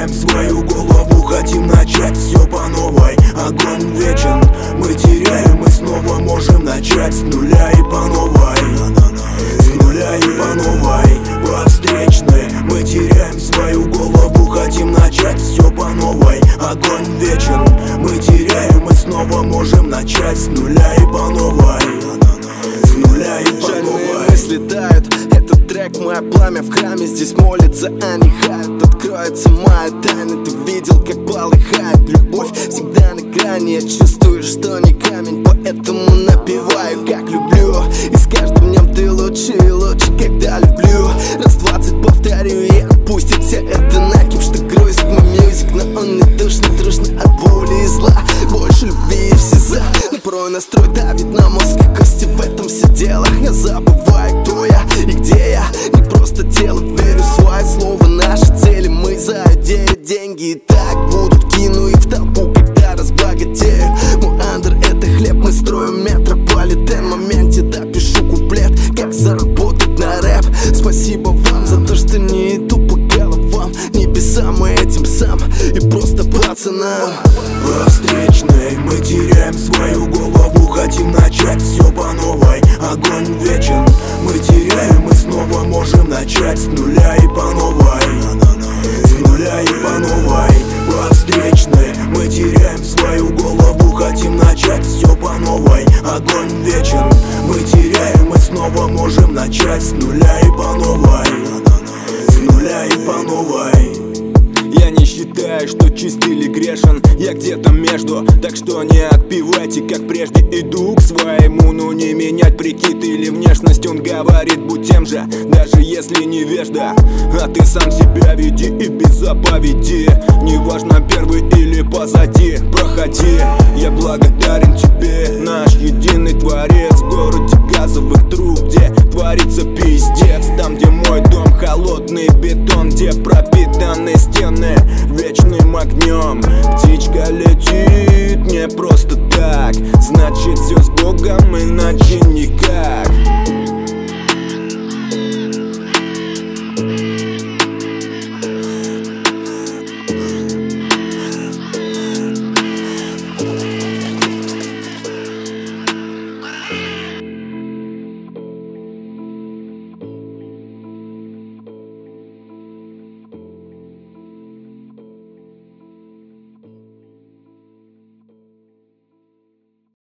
теряем свою голову, хотим начать все по новой. Огонь вечен, мы теряем и снова можем начать с нуля и по новой. С нуля и по новой, по встречной. Мы теряем свою голову, хотим начать все по новой. Огонь вечен, мы теряем и снова можем начать с нуля и по новой. С нуля и по новой. Мысли тают, этот трек мое пламя в храме. Здесь молится, а не хает. Откроется моя тайна. Ты видел, как полыхает любовь всегда на грани. Я чувствую, что не камень, поэтому напеваю, как люблю. И с каждым днем ты лучше и лучше, когда люблю. Раз 20 повторю и отпустит все это накипь, что грузит мой мьюзик. Но он не душно, трушно от боли и зла. Больше любви и все за. Но порой настрой давит на мозг и кости, в этом все дело. Я забываю, кто я и где я. Не просто тело, верю в свое слово. Наши цели, мы за идею, деньги и так будут. Кину их в толпу, когда разбогатею. Мой андер — это хлеб, мы строим метрополитен. В моменте допишу куплет, как заработать на рэп. Спасибо вам за то, что не иду по головам небесам, мы этим сам и просто пацанам. По встречной мы теряем свою голову, хотим начать все по новой. Огонь вечен, мы теряем и снова можем начать с нуля и по новой. С нуля и по новой, по встречной мы теряем свою голову, хотим начать все по новой. Огонь вечен, мы теряем и снова можем начать с нуля и по новой. С нуля и по новой. Я не считаю, что чист или грешен, я где-то между. Так что не отпевайте, как прежде, иду к своему. Ну не менять прикид или внешность, он говорит, будь тем же, даже если невежда. А ты сам себя веди и без заповеди. Неважно, первый или позади, проходи. Я благодарен тебе, наш единый творец в городе